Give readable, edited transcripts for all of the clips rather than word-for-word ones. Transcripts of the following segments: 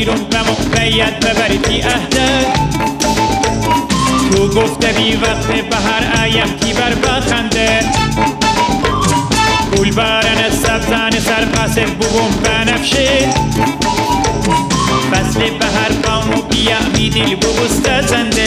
بیرون و موقعیت ببری عهدت. تو گفته بی وقت بهر ایم کی بر بخنده. گل بارن سبزان سرقاصد بوم بنفشه. فصل بهر قوم و بیا بی دل بگسته زنده.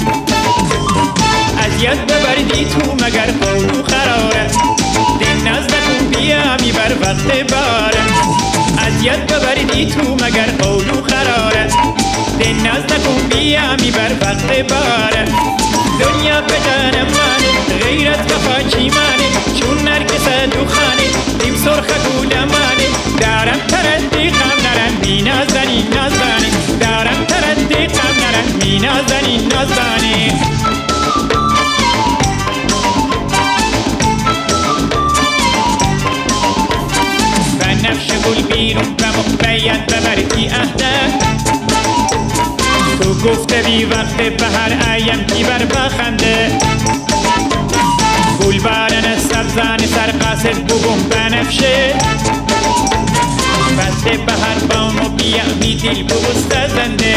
اذیت ببردی تو مگر قول و قراره. دل نزدکن بیا می بر وقت باره. اذیت ببردی تو مگر قول و قراره. دل نزدکن بیا می بر وقت باره. دنیا به جان منه غیرت وفا چیمانه. چون نرگس دخانه دیم سرخ گولمانه. دارم تردی غم نرم بی نازنی نازنی. دارم تردی غم نرم بی نازنی نازنی. نفش گل بیرون و موقعیت ببری عهدت. تو گفته بی وقت بهر ایم کی بر بخنده. گل بارن سبزان سرقاصد بگم بنفشه. فصل بهر قوم و بیا بی دل بگسته زنده.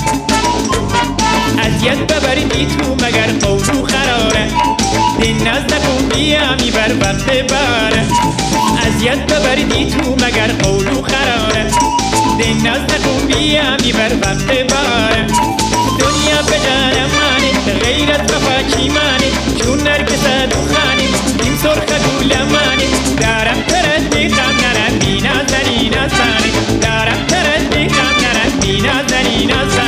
اذیت ببردی تو مگر قول و قراره. دل نزدکن بیا می بر وقت باره. اذیت ببردی تو مگر قول و قراره. دل نزدکن بیا می بر وقت باره. دنیا به جان منه غیرت وفا چیمانه. چون نرگس دخانه این سرخ گولمانه. دارم تردی غم نرم بی نازنی نازنی. دارم تردی غم نرم بی نازنی نازنی.